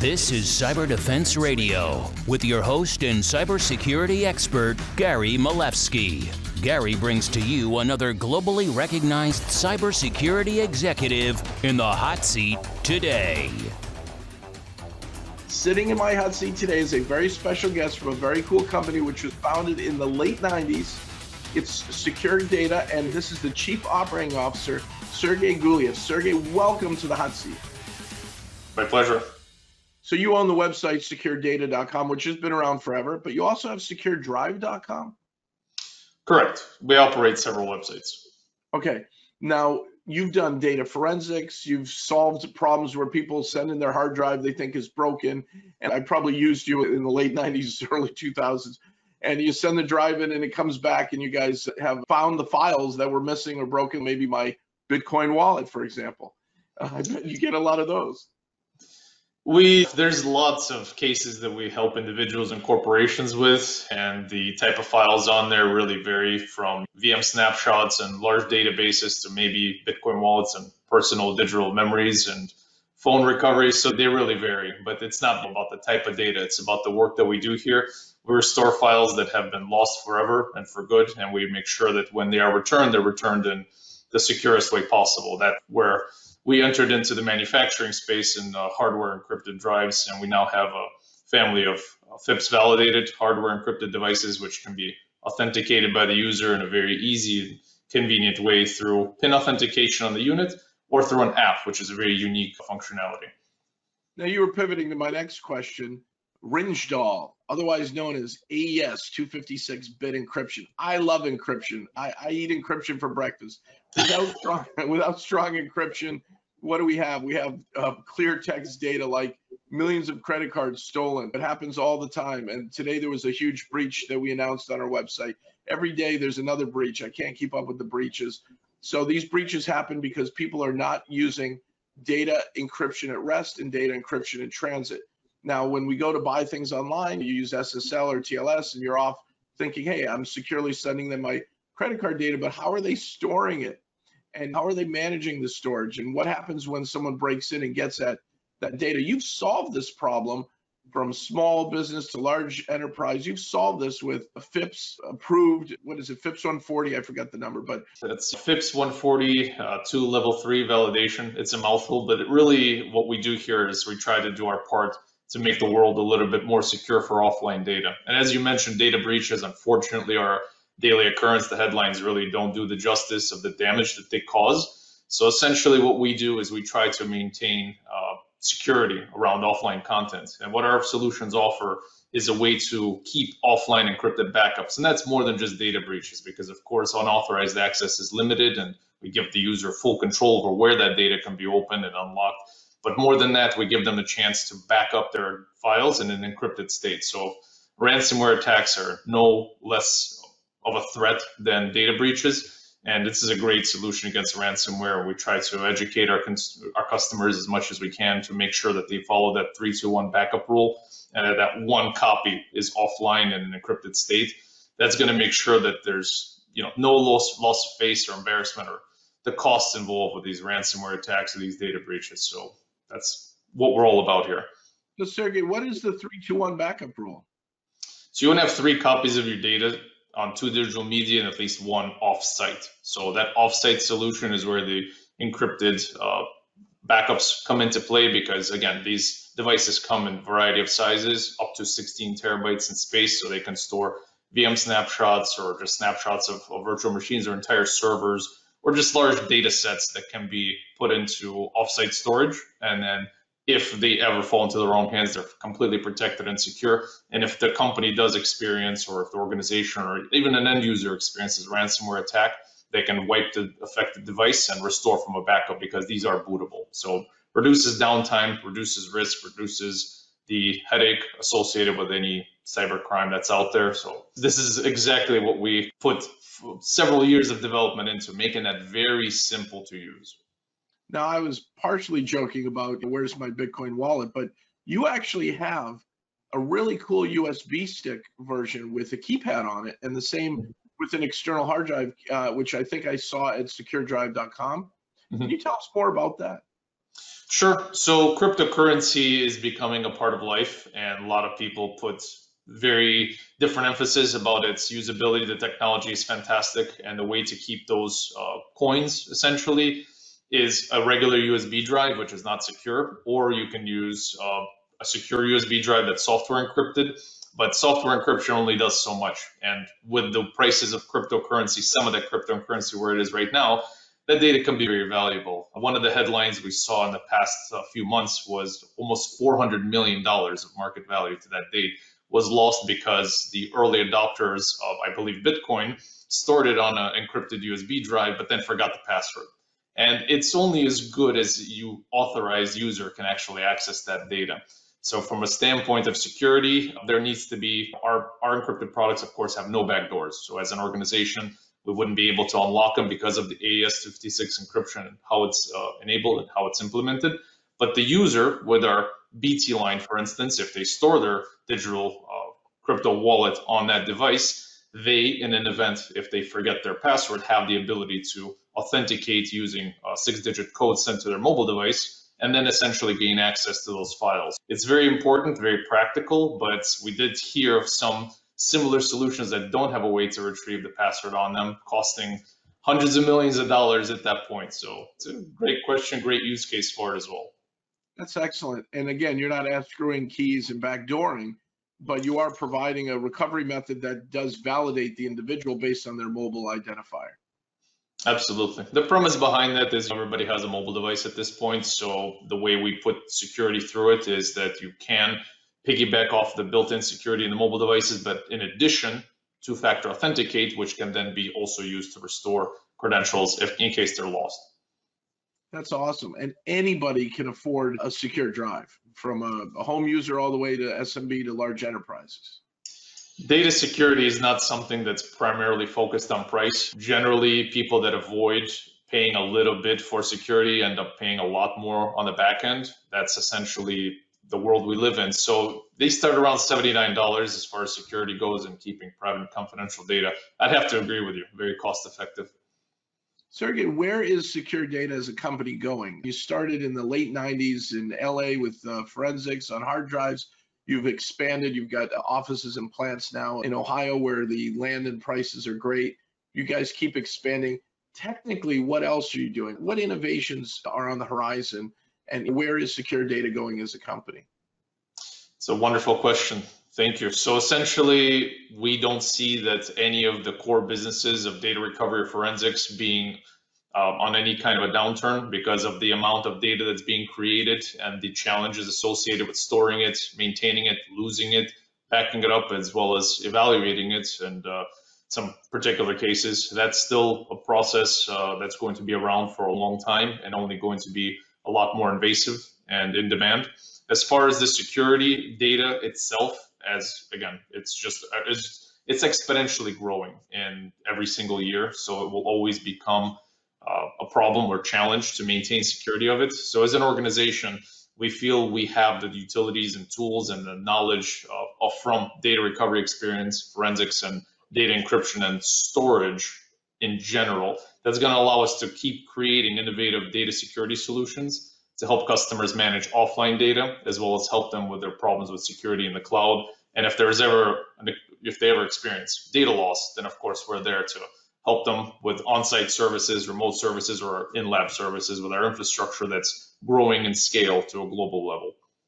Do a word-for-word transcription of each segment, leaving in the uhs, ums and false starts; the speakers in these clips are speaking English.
This is Cyber Defense Radio with your host and cybersecurity expert, Gary Malevsky. Gary brings to you another globally recognized cybersecurity executive in the hot seat today. Sitting in my hot seat today is a very special guest from a very cool company which was founded in the late nineties. It's Secure Data, and this is the Chief Operating Officer, Sergey Gulyayev. Sergey, welcome to the hot seat. My pleasure. So you own the website secure data dot com, which has been around forever, but you also have secure drive dot com? Correct. We operate several websites. Okay. Now, you've done data forensics. You've solved problems where people send in their hard drive they think is broken. And I probably used you in the late nineties, early two thousands. And you send the drive in and it comes back and you guys have found the files that were missing or broken, maybe my Bitcoin wallet, for example. Uh, I bet you get a lot of those. We there's lots of cases that we help individuals and corporations with, and the type of files on there really vary from V M snapshots and large databases to maybe Bitcoin wallets and personal digital memories and phone recovery. So they really vary, but it's not about the type of data. It's about the work that we do here. We restore files that have been lost forever and for good, and we make sure that when they are returned, they're returned in the securest way possible. That where we entered into the manufacturing space in uh, hardware encrypted drives, and we now have a family of uh, F I P S validated hardware encrypted devices, which can be authenticated by the user in a very easy and convenient way through PIN authentication on the unit or through an app, which is a very unique functionality. Now you were pivoting to my next question, Rinjal, otherwise known as A E S two fifty-six bit encryption. I love encryption. I, I eat encryption for breakfast. Without strong, without strong encryption, what do we have? We have uh, clear text data, like millions of credit cards stolen. It happens all the time. And today there was a huge breach that we announced on our website. Every day there's another breach. I can't keep up with the breaches. So these breaches happen because people are not using data encryption at rest and data encryption in transit. Now, when we go to buy things online, you use S S L or T L S and you're off thinking, hey, I'm securely sending them my credit card data, but how are they storing it? And how are they managing the storage? And what happens when someone breaks in and gets that, that data? You've solved this problem from small business to large enterprise. You've solved this with a F I P S approved, what is it, F I P S one forty? I forgot the number, but. It's F I P S one forty uh, to level three validation. It's a mouthful, but it really what we do here is we try to do our part to make the world a little bit more secure for offline data. And as you mentioned, data breaches, unfortunately, are daily occurrence. The headlines really don't do the justice of the damage that they cause. So essentially what we do is we try to maintain uh, security around offline content. And what our solutions offer is a way to keep offline encrypted backups. And that's more than just data breaches, because of course unauthorized access is limited and we give the user full control over where that data can be opened and unlocked. But more than that, we give them a chance to back up their files in an encrypted state. So ransomware attacks are no less of a threat than data breaches. And this is a great solution against ransomware. We try to educate our, our customers as much as we can to make sure that they follow that three two one backup rule and that, that one copy is offline in an encrypted state. That's going to make sure that there's you know no loss, loss of face or embarrassment or the costs involved with these ransomware attacks or these data breaches. So that's what we're all about here. So Sergey, what is the three two one backup rule? So you want to have three copies of your data on two digital media and at least one off-site. So that off-site solution is where the encrypted uh, backups come into play, because again, these devices come in a variety of sizes, up to sixteen terabytes in space, so they can store V M snapshots or just snapshots of, of virtual machines or entire servers, or just large data sets that can be put into off-site storage. And then if they ever fall into the wrong hands, they're completely protected and secure. And if the company does experience, or if the organization or even an end user experiences a ransomware attack, they can wipe the affected device and restore from a backup, because these are bootable. So reduces downtime, reduces risk, reduces the headache associated with any cyber crime that's out there. So this is exactly what we put several years of development into, making that very simple to use. Now, I was partially joking about where's my Bitcoin wallet, but you actually have a really cool U S B stick version with a keypad on it, and the same with an external hard drive, uh, which I think I saw at secure drive dot com. Mm-hmm. Can you tell us more about that? Sure. So cryptocurrency is becoming a part of life, and a lot of people put very different emphasis about its usability. The technology is fantastic, and the way to keep those uh, coins essentially is a regular U S B drive, which is not secure, or you can use uh, a secure U S B drive that's software encrypted. But software encryption only does so much, and with the prices of cryptocurrency, some of that cryptocurrency where it is right now, that data can be very valuable. One of the headlines we saw in the past uh, few months was almost four hundred million dollars of market value to that date was lost because the early adopters of, I believe, Bitcoin stored it on an encrypted U S B drive, but then forgot the password. And it's only as good as you authorized user can actually access that data. So from a standpoint of security, there needs to be, our, our encrypted products, of course, have no backdoors. So as an organization, we wouldn't be able to unlock them because of the A E S two fifty-six encryption and how it's uh, enabled and how it's implemented. But the user with our B T line, for instance, if they store their digital uh, crypto wallet on that device, they, in an event, if they forget their password, have the ability to authenticate using a six-digit code sent to their mobile device and then essentially gain access to those files. It's very important, very practical, but we did hear of some similar solutions that don't have a way to retrieve the password on them, costing hundreds of millions of dollars at that point. So it's a great question, great use case for it as well. That's excellent. And again, you're not unscrewing keys and backdooring, but you are providing a recovery method that does validate the individual based on their mobile identifier. Absolutely. The premise behind that is everybody has a mobile device at this point. So the way we put security through it is that you can piggyback off the built-in security in the mobile devices, but in addition, two-factor authenticate, which can then be also used to restore credentials if in case they're lost. That's awesome. And anybody can afford a secure drive, from a, a home user all the way to S M B to large enterprises. Data security is not something that's primarily focused on price. Generally, people that avoid paying a little bit for security end up paying a lot more on the back end. That's essentially the world we live in. So they start around seventy-nine dollars as far as security goes and keeping private and confidential data. I'd have to agree with you, very cost effective. Sergey, where is Secure Data as a company going? You started in the late nineties in L A with uh, forensics on hard drives. You've expanded. You've got offices and plants now in Ohio where the land and prices are great. You guys keep expanding. Technically, what else are you doing? What innovations are on the horizon? And where is Secure Data going as a company? It's a wonderful question. Thank you. So essentially, we don't see that any of the core businesses of data recovery or forensics being um, on any kind of a downturn because of the amount of data that's being created and the challenges associated with storing it, maintaining it, losing it, backing it up, as well as evaluating it. And uh, some particular cases, that's still a process uh, that's going to be around for a long time and only going to be a lot more invasive and in demand. As far as the security data itself, as again, it's just it's, it's exponentially growing in every single year, so it will always become uh, a problem or challenge to maintain security of it. So as an organization, we feel we have the utilities and tools and the knowledge of, of from data recovery experience, forensics, and data encryption and storage in general that's going to allow us to keep creating innovative data security solutions to help customers manage offline data, as well as help them with their problems with security in the cloud. And if there's ever, if they ever experience data loss, then of course we're there to help them with on-site services, remote services, or in-lab services with our infrastructure that's growing in scale to a global level.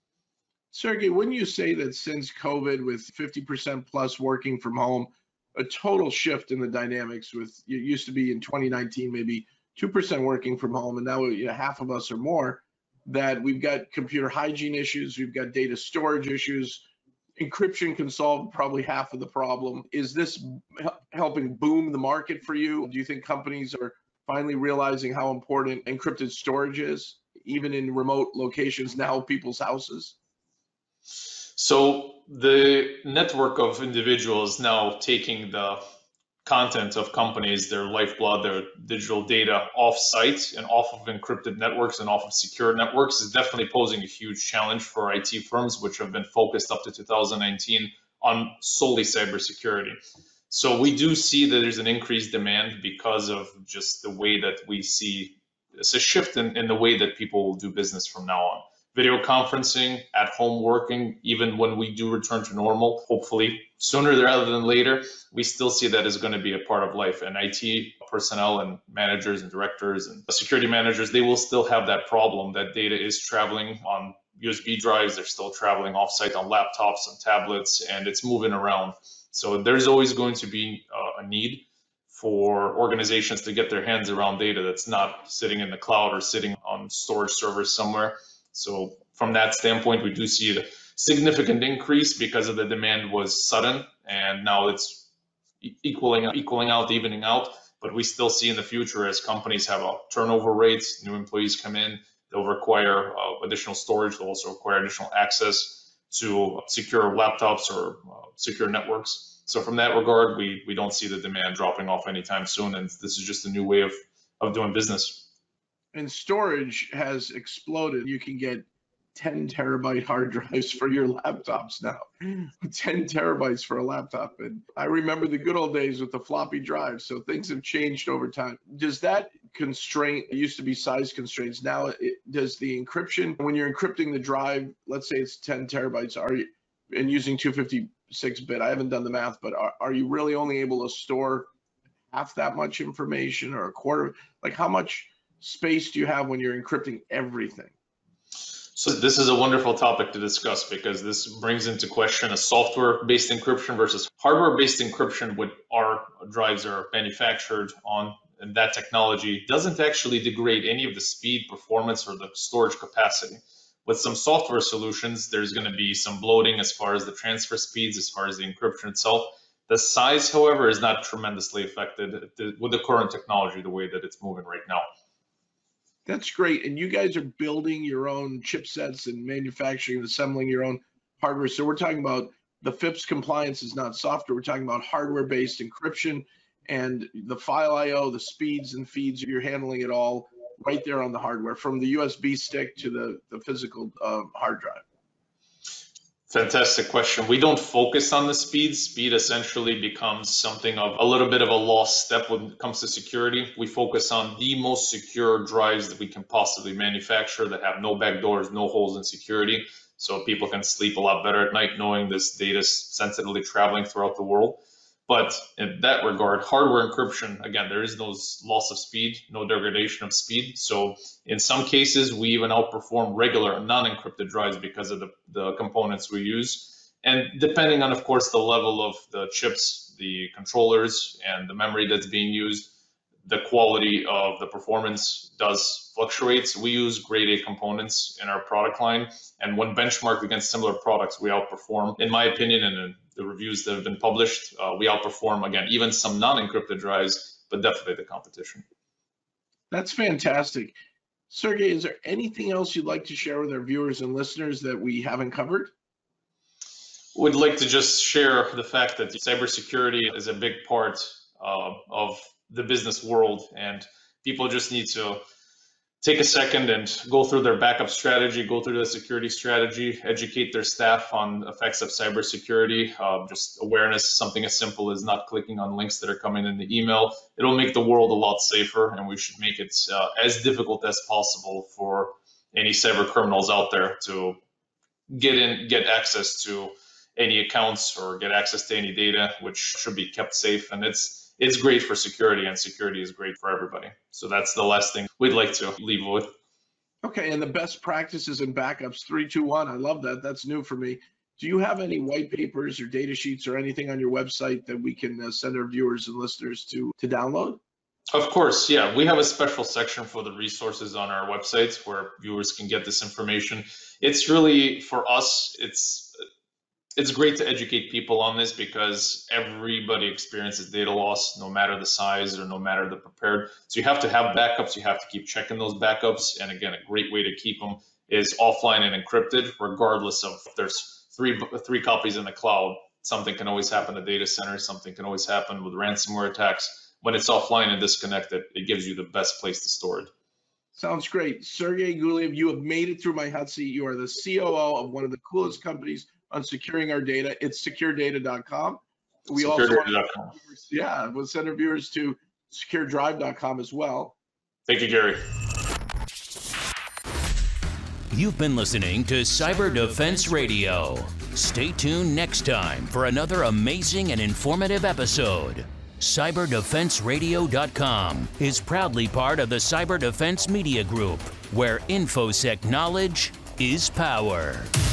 Sergey, wouldn't you say that since COVID, with fifty percent plus working from home, a total shift in the dynamics with, it used to be in twenty nineteen, maybe two percent working from home, and now you know, half of us or more, that we've got computer hygiene issues, we've got data storage issues, encryption can solve probably half of the problem. Is this helping boom the market for you? Do you think companies are finally realizing how important encrypted storage is, even in remote locations now, people's houses? So the network of individuals now taking the content of companies, their lifeblood, their digital data off-site and off of encrypted networks and off of secure networks is definitely posing a huge challenge for I T firms, which have been focused up to two thousand nineteen on solely cybersecurity. So we do see that there's an increased demand because of just the way that we see it's a shift in, in the way that people will do business from now on. Video conferencing, at home working, even when we do return to normal, hopefully sooner rather than later, we still see that as going to be a part of life. And I T personnel and managers and directors and security managers, they will still have that problem that data is traveling on U S B drives, they're still traveling offsite on laptops and tablets, and it's moving around. So there's always going to be uh, a need for organizations to get their hands around data that's not sitting in the cloud or sitting on storage servers somewhere. So from that standpoint, we do see a significant increase because of the demand was sudden, and now it's equaling equaling out, evening out. But we still see in the future, as companies have a turnover rates, new employees come in, they'll require uh, additional storage, they'll also require additional access to secure laptops or uh, secure networks. So from that regard, we we don't see the demand dropping off anytime soon, and this is just a new way of of doing business. And storage has exploded. You can get ten terabyte hard drives for your laptops now. ten terabytes for a laptop. And I remember the good old days with the floppy drive. So things have changed over time. Does that constraint, it used to be size constraints. Now, it, does the encryption, when you're encrypting the drive, let's say it's ten terabytes, are you, and using two fifty-six bit, I haven't done the math, but are, are you really only able to store half that much information or a quarter? Like how much space do you have when you're encrypting everything? So this is a wonderful topic to discuss because this brings into question a software-based encryption versus hardware-based encryption. What our drives are manufactured on, and that technology doesn't actually degrade any of the speed, performance, or the storage capacity. With some software solutions, there's going to be some bloating as far as the transfer speeds, as far as the encryption itself. The size, however, is not tremendously affected with the current technology, the way that it's moving right now. That's great. And you guys are building your own chipsets and manufacturing and assembling your own hardware. So we're talking about the F I P S compliance is not software. We're talking about hardware-based encryption and the file I O, the speeds and feeds. You're handling it all right there on the hardware, from the U S B stick to the, the physical uh, hard drive. Fantastic question. We don't focus on the speed. Speed essentially becomes something of a little bit of a lost step when it comes to security. We focus on the most secure drives that we can possibly manufacture that have no backdoors, no holes in security, so people can sleep a lot better at night knowing this data is sensitively traveling throughout the world. But in that regard, hardware encryption, again, there is no loss of speed, no degradation of speed. So in some cases, we even outperform regular non-encrypted drives because of the, the components we use. And depending on, of course, the level of the chips, the controllers, and the memory that's being used, the quality of the performance does fluctuate. So we use grade A components in our product line. And when benchmarked against similar products, we outperform, in my opinion, and in the reviews that have been published, uh, we outperform, again, even some non-encrypted drives, but definitely the competition. That's fantastic. Sergey, is there anything else you'd like to share with our viewers and listeners that we haven't covered? Would like to just share the fact that cybersecurity is a big part uh, of the business world, and people just need to take a second and go through their backup strategy, go through the security strategy, educate their staff on effects of cybersecurity. Uh, just awareness, something as simple as not clicking on links that are coming in the email. It'll make the world a lot safer, and we should make it uh, as difficult as possible for any cyber criminals out there to get in, get access to any accounts or get access to any data, which should be kept safe. And it's It's great for security, and security is great for everybody. So that's the last thing we'd like to leave with. Okay, and the best practices and backups, three, two, one. I love that. That's new for me. Do you have any white papers or data sheets or anything on your website that we can uh, send our viewers and listeners to to download? Of course, yeah. We have a special section for the resources on our website where viewers can get this information. It's really, for us, it's It's great to educate people on this because everybody experiences data loss, no matter the size or no matter the prepared. So you have to have backups. You have to keep checking those backups. And again, a great way to keep them is offline and encrypted, regardless of if there's three three copies in the cloud. Something can always happen to data centers. Something can always happen with ransomware attacks. When it's offline and disconnected, it gives you the best place to store it. Sounds great. Sergey Guliev, you have made it through my hot seat. You are the C O O of one of the coolest companies on securing our data. It's secure data dot com. We secure data dot com. Also, yeah, we'll send our viewers to secure drive dot com as well. Thank you, Gary. You've been listening to Cyber Defense Radio. Stay tuned next time for another amazing and informative episode. Cyber Defense Radio dot com is proudly part of the Cyber Defense Media Group, where InfoSec knowledge is power.